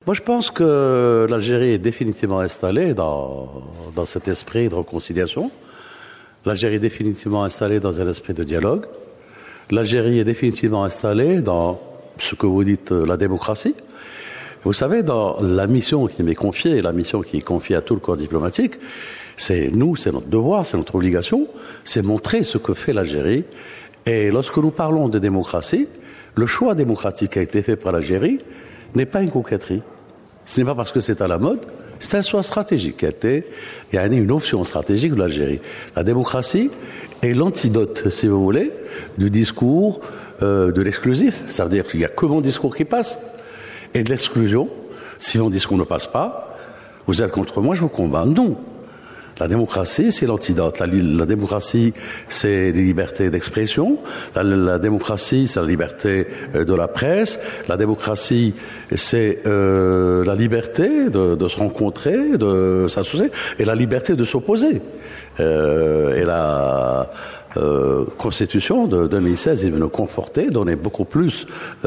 Moi, je pense que l'Algérie est définitivement installée dans cet esprit de réconciliation. L'Algérie est définitivement installée dans un esprit de dialogue. L'Algérie est définitivement installée dans ce que vous dites la démocratie. Vous savez, dans la mission qui m'est confiée, la mission qui est confiée à tout le corps diplomatique, c'est notre devoir, c'est notre obligation, c'est montrer ce que fait l'Algérie. Et lorsque nous parlons de démocratie, le choix démocratique qui a été fait par l'Algérie n'est pas une coquetterie. Ce n'est pas parce que c'est à la mode, c'est un choix stratégique qui a été, il y a une option stratégique de l'Algérie. La démocratie est l'antidote, si vous voulez, du discours de l'exclusif. Ça veut dire qu'il n'y a que mon discours qui passe. Et de l'exclusion, si mon discours ne passe pas, vous êtes contre moi, je vous combats. Non. La démocratie, c'est l'antidote. La démocratie, c'est les libertés d'expression. La démocratie, c'est la liberté de la presse. La démocratie, c'est la liberté de se rencontrer, de s'associer, et la liberté de s'opposer. Et la Constitution de 2016 est venue conforter, donner beaucoup plus,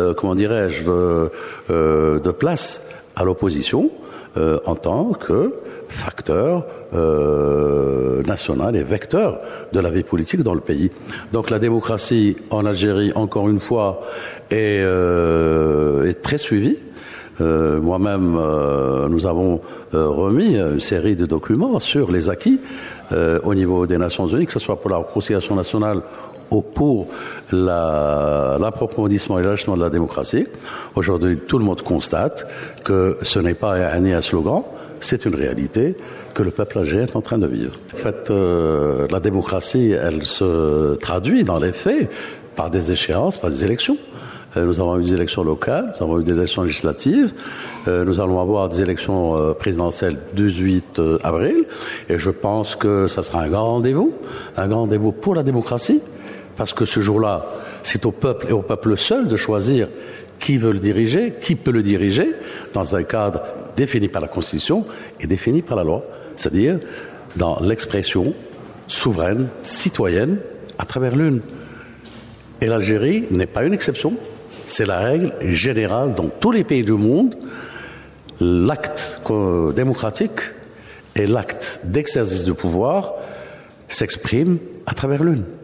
de place à l'opposition en tant que facteur national et vecteur de la vie politique dans le pays. Donc la démocratie en Algérie, encore une fois, est très suivie. Moi-même, nous avons remis une série de documents sur les acquis au niveau des Nations Unies, que ce soit pour la réconciliation nationale ou pour l'approfondissement et l'achèvement de la démocratie. Aujourd'hui, tout le monde constate que ce n'est pas un slogan, c'est une réalité que le peuple algérien est en train de vivre. En fait, la démocratie, elle se traduit dans les faits par des échéances, par des élections. Nous avons eu des élections locales, nous avons eu des élections législatives, nous allons avoir des élections présidentielles 18 avril, et je pense que ça sera un grand rendez-vous pour la démocratie, parce que ce jour-là, c'est au peuple et au peuple seul de choisir qui veut le diriger, qui peut le diriger, dans un cadre défini par la Constitution et défini par la loi, c'est-à-dire dans l'expression souveraine, citoyenne, à travers l'une. Et l'Algérie n'est pas une exception. C'est la règle générale dans tous les pays du monde. L'acte démocratique et l'acte d'exercice du pouvoir s'expriment à travers l'une.